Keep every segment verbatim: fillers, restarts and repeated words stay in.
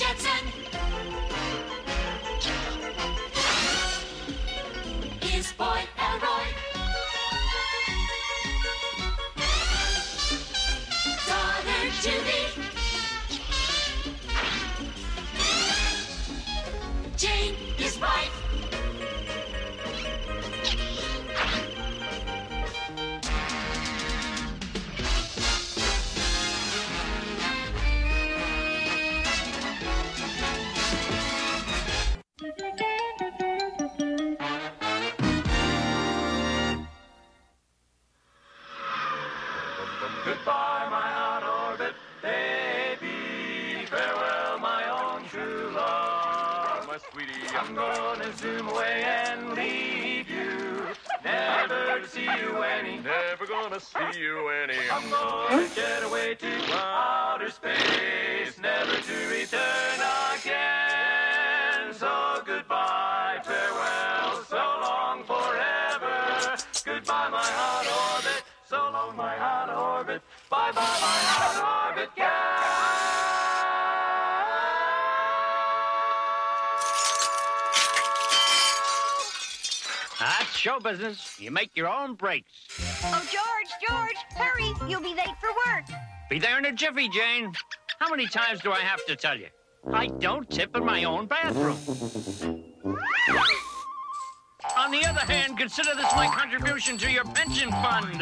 Jetson is Boy Elroy. Daughter Judy, Jane is wife. Goodbye, my on-orbit baby. Farewell, my own true love. My sweetie, I'm gonna zoom away and leave you, never to see you any. never gonna see you any. I'm gonna get away to outer space, never to return again. So goodbye, farewell, so long, forever. Goodbye, my hot orbit, so long, my hot orbit. Bye, bye, my hot orbit gal. That's show business. You make your own breaks. Oh, George, George, hurry. You'll be late for work. Be there in a jiffy, Jane. How many times do I have to tell you? I don't tip in my own bathroom. On the other hand, consider this my contribution to your pension fund.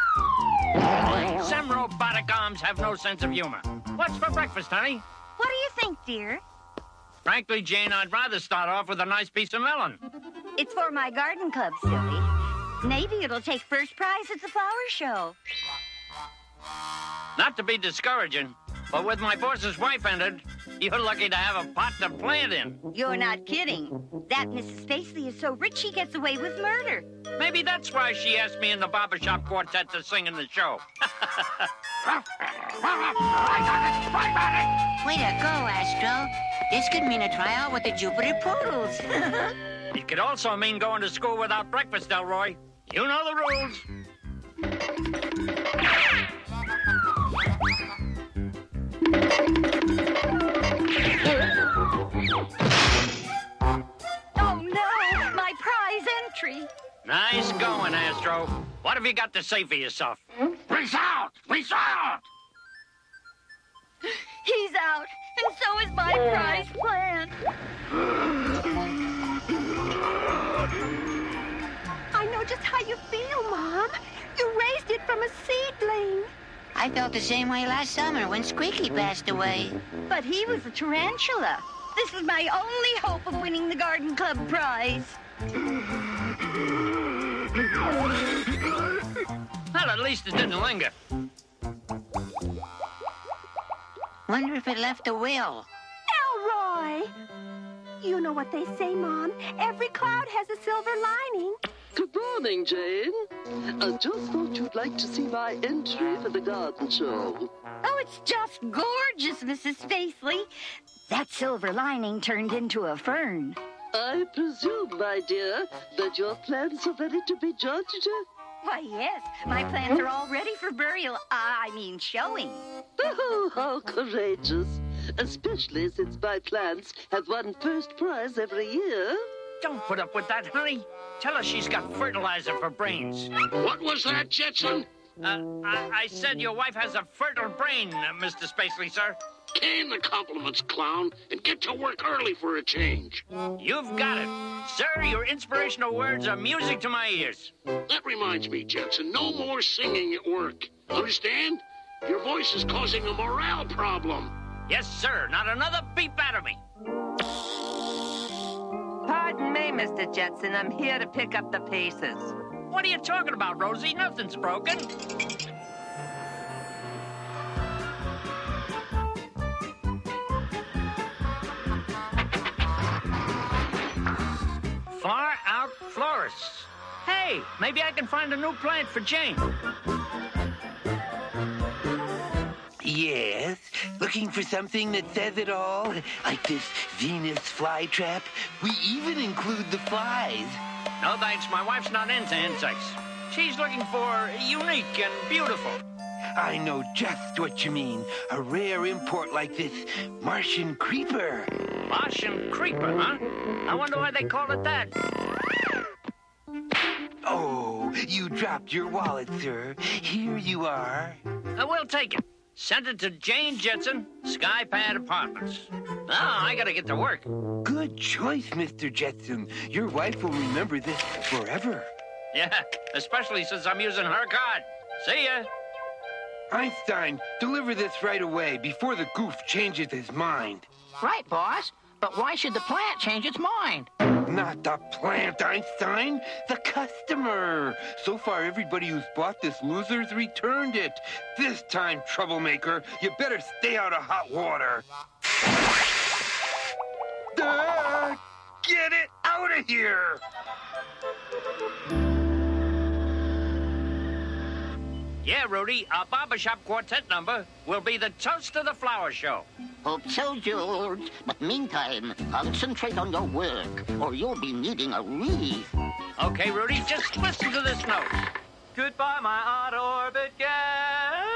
Some robotic arms have no sense of humor. What's for breakfast, honey? What do you think, dear? Frankly, Jane, I'd rather start off with a nice piece of melon. It's for my garden club, silly. Maybe it'll take first prize at the flower show. Not to be discouraging, but with my boss's wife entered, you're lucky to have a pot to plant in. You're not kidding. That Missus Spacely is so rich she gets away with murder. Maybe that's why she asked me in the barbershop quartet to sing in the show. Way to go, Astro. This could mean a tryout with the Jupiter Poodles. It could also mean going to school without breakfast, Elroy. You know the rules. Oh, no, my prize entry. Nice going, Astro. What have you got to say for yourself? Peace out! Peace out! He's out, and so is my prize plant. I know just how you feel, Mom. You raised it from a seedling. I felt the same way last summer when Squeaky passed away. But he was a tarantula. This is my only hope of winning the garden club prize. Well, at least it didn't linger. Wonder if it left a will. Elroy! You know what they say, Mom. Every cloud has a silver lining. Good morning, Jane. I just thought you'd like to see my entry for the garden show. Oh, it's just gorgeous, Missus Spacely. That silver lining turned into a fern. I presume, my dear, that your plants are ready to be judged? Why, yes. My plants are all ready for burial. I mean, showing. Oh, how courageous. Especially since my plants have won first prize every year. Don't put up with that, honey. Tell her she's got fertilizer for brains. What was that, Jetson? Uh, I, I said your wife has a fertile brain, uh, Mister Spacely, sir. Can the compliments, clown, and get to work early for a change. You've got it. Sir, your inspirational words are music to my ears. That reminds me, Jetson, no more singing at work. Understand? Your voice is causing a morale problem. Yes, sir. Not another beep out of me. Pardon me, Mister Jetson. I'm here to pick up the pieces. What are you talking about, Rosie? Nothing's broken. Far out florists. Hey, maybe I can find a new plant for Jane. Yes, looking for something that says it all, like this Venus flytrap. We even include the flies. No thanks, my wife's not into insects. She's looking for unique and beautiful. I know just what you mean. A rare import like this Martian creeper. Martian creeper, huh? I wonder why they call it that. Oh, you dropped your wallet, sir. Here you are. Uh, we'll take it. Send it to Jane Jetson, Skypad Apartments. Now, I gotta get to work. Good choice, Mister Jetson. Your wife will remember this forever. Yeah, especially since I'm using her card. See ya. Einstein, deliver this right away before the goof changes his mind. Right, boss. But why should the plant change its mind? Not the plant, Einstein. The customer. So far, everybody who's bought this loser's returned it. This time, troublemaker, you better stay out of hot water. Uh, get it out of here! Yeah, Rudy, our barbershop quartet number will be the Toast of the Flower Show. Hope so, George. But meantime, concentrate on your work, or you'll be needing a wreath. Okay, Rudy, just listen to this note. Goodbye, my out-orbit gal.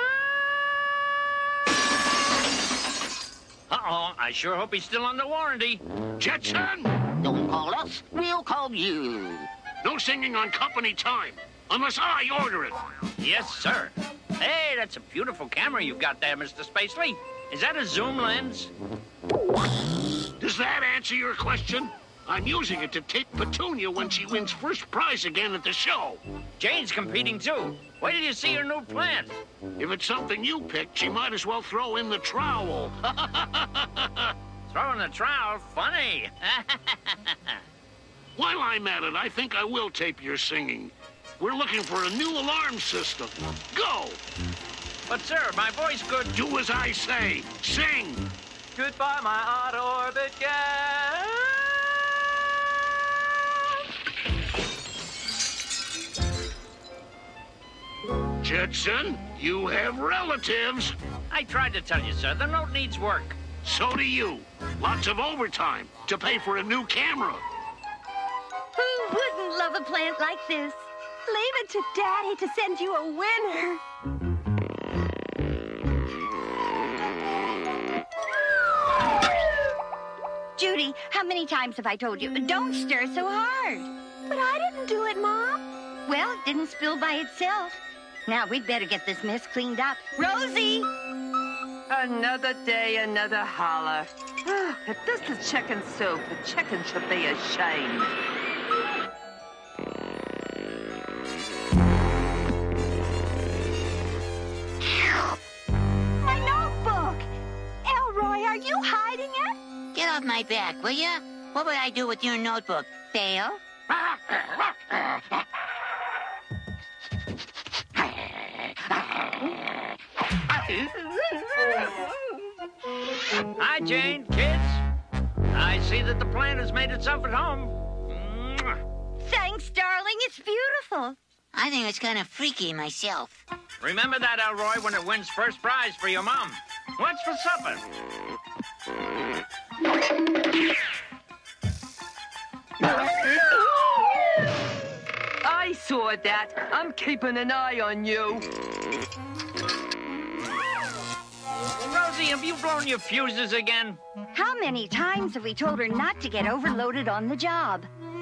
Uh-oh, I sure hope he's still under warranty. Jetson! Don't call us, we'll call you. No singing on company time, unless I order it. Yes, sir. Hey, that's a beautiful camera you've got there, Mister Spacely. Is that a zoom lens? Does that answer your question? I'm using it to tape Petunia when she wins first prize again at the show. Jane's competing, too. Wait till you see her new plant. If it's something you picked, she might as well throw in the trowel. Throw in the trowel? Funny. While I'm at it, I think I will tape your singing. We're looking for a new alarm system. Go! But, sir, my voice could... Do as I say. Sing! Goodbye, my out-orbit gal. Jetson, you have relatives. I tried to tell you, sir. The note needs work. So do you. Lots of overtime to pay for a new camera. Who wouldn't love a plant like this? Leave it to Daddy to send you a winner. Judy, how many times have I told you, don't stir so hard? But I didn't do it, Mom. Well, it didn't spill by itself. Now, we'd better get this mess cleaned up. Rosie! Another day, another holler. If this is chicken soup, the chicken should be ashamed. My notebook! Elroy, are you hiding it? Get off my back, will ya? What would I do with your notebook? Fail? Hi, Jane, kids. I see that the plant has made itself at home. Thanks, darling. It's beautiful. I think it's kind of freaky myself. Remember that, Elroy, when it wins first prize for your mom. What's for supper? I saw that. I'm keeping an eye on you. Rosie, have you blown your fuses again? How many times have we told her not to get overloaded on the job?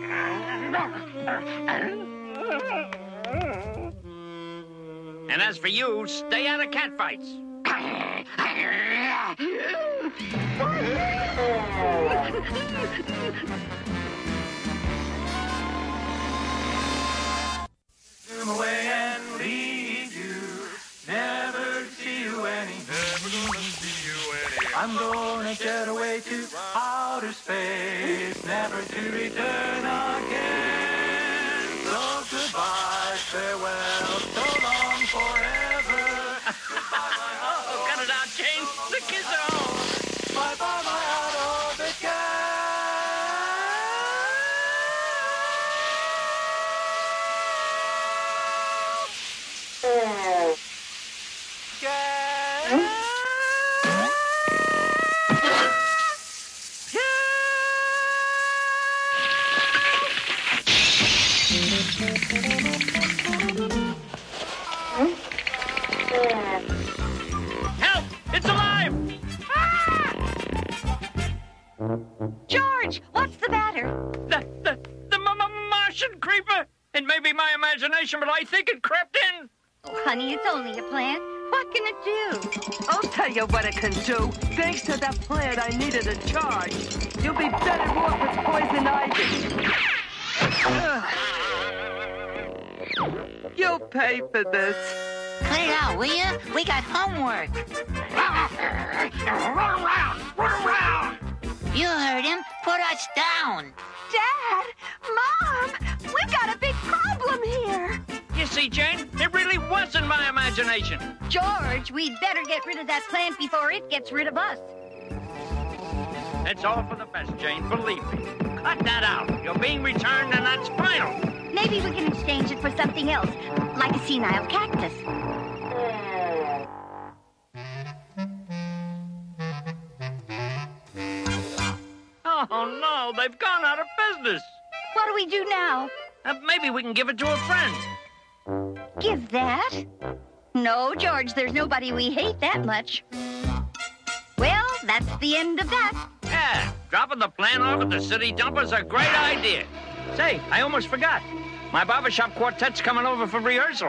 And as for you, stay out of catfights. Zoom away and leave you. Never see you any. Never gonna see you any. I'm gonna get away to outer space, never to return again. So goodbye, farewell, so long forever. Goodbye, my Oh, cut it out, Jane. The kids are home. Bye-bye, my out-orbit gal. Gal. George, what's the matter? The, the, the m- m- Martian creeper! It may be my imagination, but I think it crept in. Oh, honey, it's only a plant. What can it do? I'll tell you what it can do. Thanks to that plant, I needed a charge. You'll be better off with poison ivy. You'll pay for this. Cut it out, will you? We got homework. Run around! Run around! You heard him. Put us down. Dad! Mom! We've got a big problem here! You see, Jane, it really wasn't my imagination. George, we'd better get rid of that plant before it gets rid of us. It's all for the best, Jane, believe me. Cut that out. You're being returned, and that's final. Maybe we can exchange it for something else, like a senile cactus. Oh, no, they've gone out of business. What do we do now? Uh, maybe we can give it to a friend. Give that? No, George, there's nobody we hate that much. Well, that's the end of that. Yeah, dropping the plant off at the city dump is a great idea. Say, I almost forgot. My barbershop quartet's coming over for rehearsal.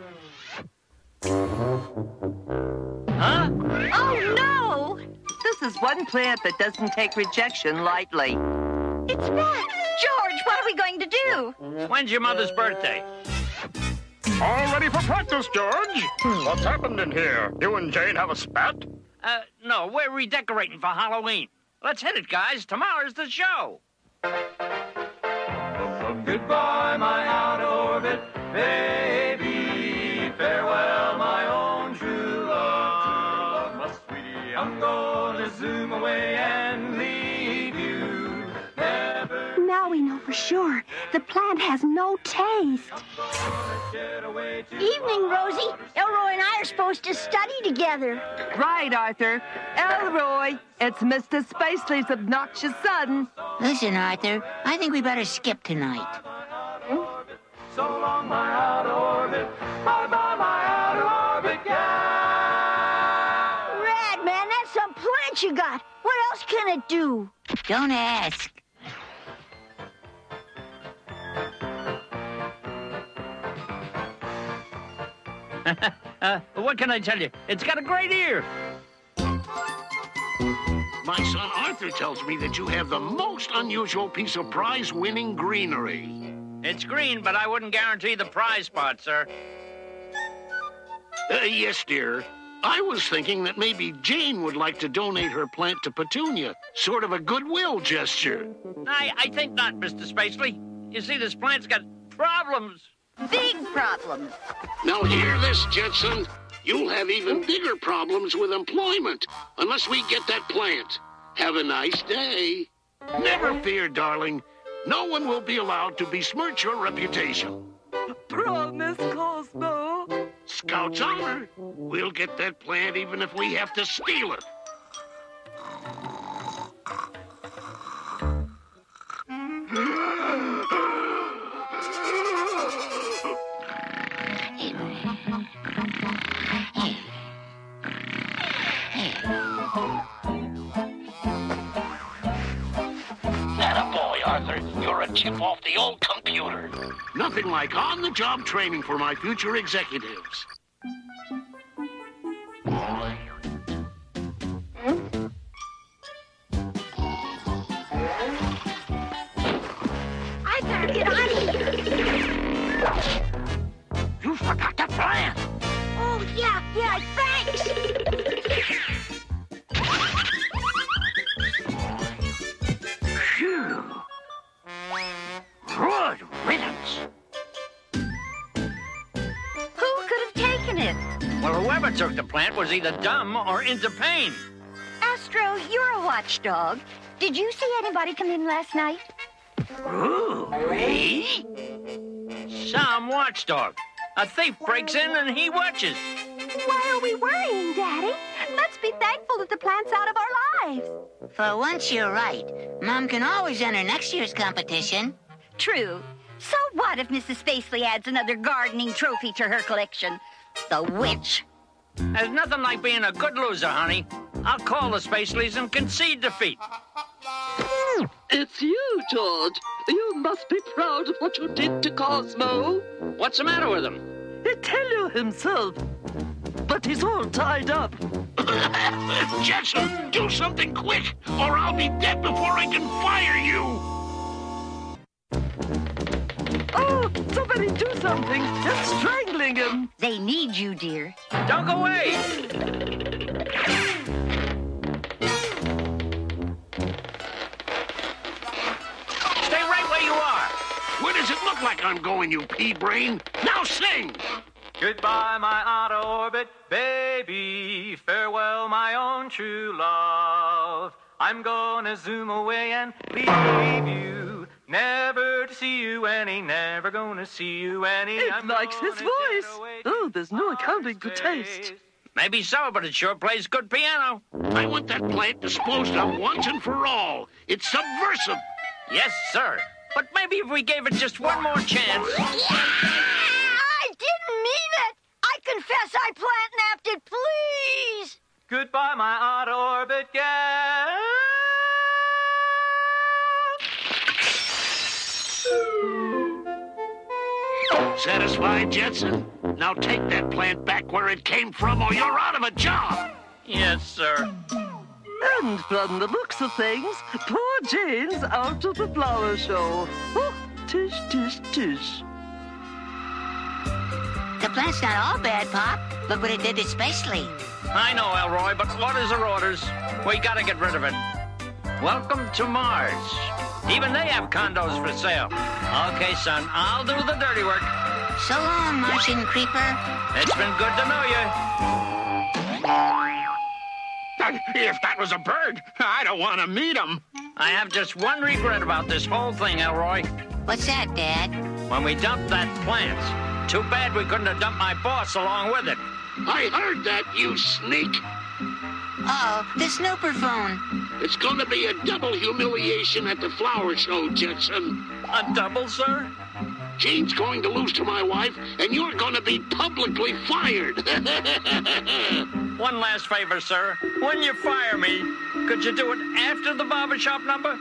Huh? Oh, no! This is one plant that doesn't take rejection lightly. It's back! George, what are we going to do? When's your mother's birthday? All ready for practice, George? What's happened in here? You and Jane have a spat? Uh, no, we're redecorating for Halloween. Let's hit it, guys. Tomorrow's the show. Goodbye, my out-orbit baby. Farewell, my own true love. My sweetie, I'm gonna zoom away and leave you. Never. Now we know for sure. The plant has no taste. Evening, Rosie. Elroy and I are supposed to study together. Right, Arthur. Elroy, it's Mister Spacely's obnoxious son. Listen, Arthur, I think we better skip tonight. So long, my out-orbit. Bye-bye, my out-orbit gal. Rad, man, that's some plant you got. What else can it do? Don't ask. uh, what can I tell you? It's got a great ear. My son Arthur tells me that you have the most unusual piece of prize-winning greenery. It's green, but I wouldn't guarantee the prize spot, sir. Uh, yes, dear. I was thinking that maybe Jane would like to donate her plant to Petunia. Sort of a goodwill gesture. I, I think not, Mister Spacely. You see, this plant's got problems. Big problems. Now hear this, Jetson. You'll have even bigger problems with employment unless we get that plant. Have a nice day. Never fear, darling. No one will be allowed to besmirch your reputation. Promise, Cosmo. Scout's honor. We'll get that plant even if we have to steal it. Attaboy, Arthur. You're a chip off the old computer. Nothing like on-the-job training for my future executives. I better get out of here. You forgot the plant. Oh, yeah, yeah, thanks. Phew. Good riddance. Who could have taken it? Well, whoever took the plant was either dumb or into pain. Astro, you're a watchdog. Did you see anybody come in last night? Ooh, me? Some watchdog. A thief breaks in and he watches. Why are we worrying, Daddy? Let's be thankful that the plant's out of our lives. For once, you're right. Mom can always enter next year's competition. True. So what if Missus Spacely adds another gardening trophy to her collection? The witch. There's nothing like being a good loser, honey. I'll call the Spaceleys and concede defeat. It's you, George. You must be proud of what you did to Cosmo. What's the matter with him? He'll tell you himself. But he's all tied up. Jetson, do something quick, or I'll be dead before I can fire you. Oh, somebody do something. They're strangling him. They need you, dear. Don't go away! Stay right where you are. Where does it look like I'm going, you pea-brain? Now sing! Goodbye, my out-of-orbit baby. Farewell, my own true love. I'm gonna zoom away and leave you. Never to see you any, never gonna see you any. It I'm likes his voice. Oh, there's no accounting for taste. Maybe so, but it sure plays good piano. I want that plant disposed of once and for all. It's subversive. Yes, sir. But maybe if we gave it just one more chance. Yeah! I didn't mean it! I confess I plant napped it, please! Goodbye, my out-of-orbit gal. Satisfied, Jetson? Now take that plant back where it came from, or you're out of a job. Yes, sir. And from the looks of things, poor Jane's out of the flower show. Oh, tish, tish, tish. The plant's not all bad, Pop. Look what it did to Spacely. I know, Elroy, but orders are orders. We gotta get rid of it. Welcome to Mars. Even they have condos for sale. Okay, son, I'll do the dirty work. So long, Martian creeper. It's been good to know you. If that was a bird, I don't want to meet him. I have just one regret about this whole thing, Elroy. What's that, Dad? When we dumped that plant. Too bad we couldn't have dumped my boss along with it. I heard that, you sneak. Uh-oh, the snooper phone. It's going to be a double humiliation at the flower show, Jetson. A double, sir? Jane's going to lose to my wife, and you're going to be publicly fired. One last favor, sir. When you fire me, could you do it after the barbershop number?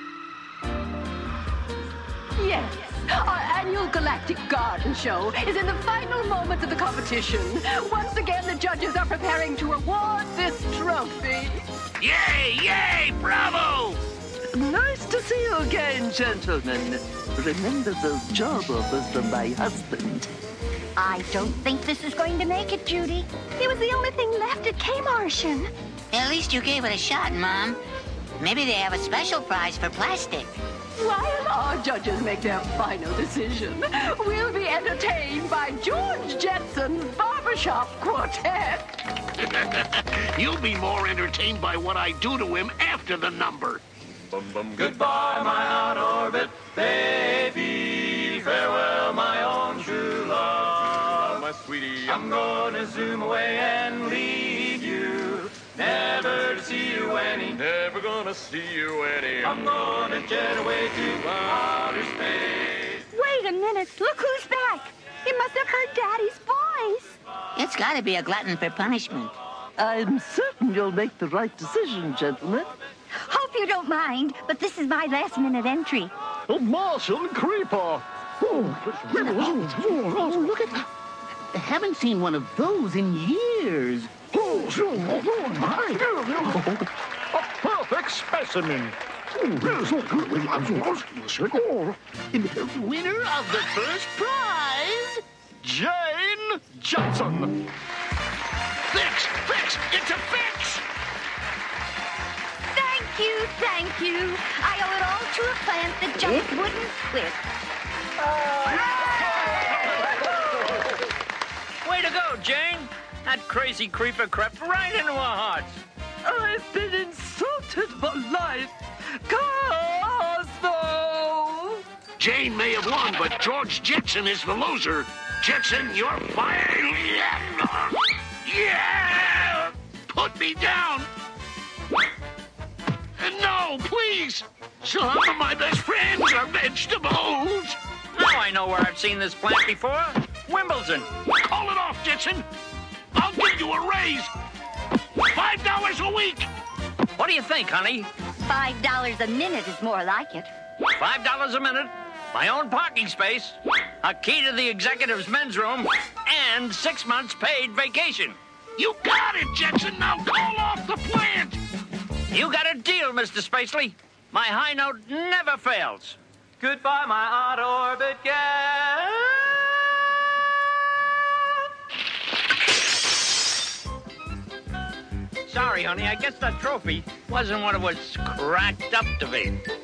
Yes. Our annual Galactic Garden Show is in the final moments of the competition. Once again, the judges are preparing to award this trophy. Yay! Yay! Bravo! Nice to see you again, gentlemen. Remember those job offers from my husband. I don't think this is going to make it, Judy. It was the only thing left at K-Martian. At least you gave it a shot, Mom. Maybe they have a special prize for plastic. While our judges make their final decision, we'll be entertained by George Jetson's Barbershop Quartet. You'll be more entertained by what I do to him after the number. Bum, bum, goodbye, my out-orbit baby. Farewell, my own true love. My sweetie, I'm gonna zoom away and leave you. Never to see you any. Never gonna see you any. I'm gonna jet away to outer space. Wait a minute. Look who's back. He must have heard Daddy's voice. It's got to be a glutton for punishment. I'm certain you'll make the right decision, gentlemen. Hope you don't mind, but this is my last-minute entry. A Martian creeper. Oh, look at that. I haven't seen one of those in years. A perfect specimen. Winner of the first prize, Jane Johnson. Fix! Fix! It's a fix! Thank you, thank you. I owe it all to a plant that just wouldn't quit. Way to go, Jane. That crazy creeper crept right into our hearts. I've been insulted for life. Cosmo! Jane may have won, but George Jetson is the loser. Jetson, you're fired. Yeah! Put me down. And no, please. Some of my best friends are vegetables. Now I know where I've seen this plant before. Wimbledon. Call it off, Jetson. I'll give you a raise. Five dollars a week. What do you think, honey? Five dollars a minute is more like it. Five dollars a minute, my own parking space, a key to the executive's men's room, and six months paid vacation. You got it, Jetson. Now call off the plant. You got a deal, Mister Spacely. My high note never fails. Goodbye, my odd-orbit gal. Sorry, honey, I guess that trophy wasn't what it was cracked up to be.